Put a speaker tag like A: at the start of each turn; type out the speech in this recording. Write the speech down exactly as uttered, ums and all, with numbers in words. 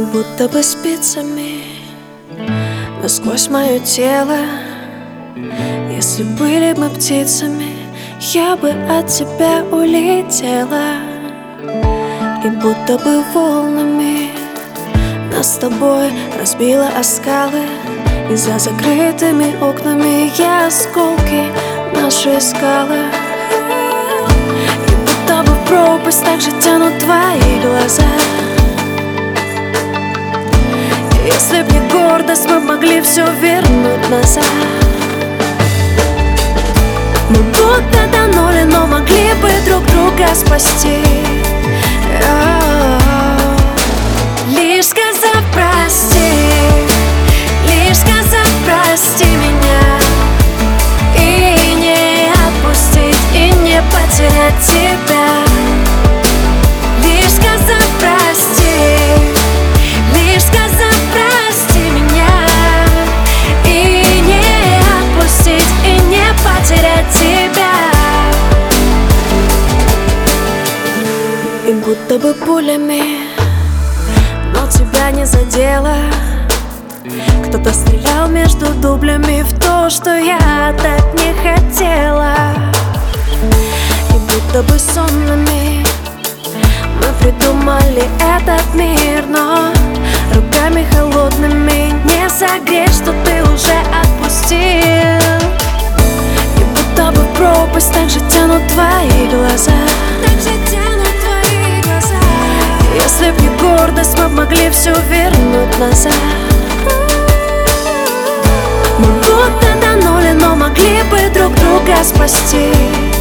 A: Будто бы спицами насквозь мое тело. Если были мы птицами, я бы от тебя улетела. И будто бы волнами нас с тобой разбило о скалы. И за закрытыми окнами я осколки наши искала. И будто бы в пропасть так же тянут твои глаза. Если б не гордость, мы могли все вернуть назад. Мы будто тонули, но могли бы друг друга спасти. Лишь сказав прости, лишь сказав прости меня, и не отпустить, и не потерять тебя. Лишь сказав прости, лишь сказав прости меня, и не отпустить, и не потерять тебя. И будто бы пулями, но тебя не задело. Кто-то стрелял между дублями в то, что я так не хотела. И будто бы сонными мы придумали этот мир, но руками холодными не согреть, что ты уже отпустил. И будто бы в пропасть так же тянут твои глаза. Так же тянут твои глаза. Если б не гордость, мы могли все вернуть назад. Мы будто тонули, но могли бы друг друга спасти.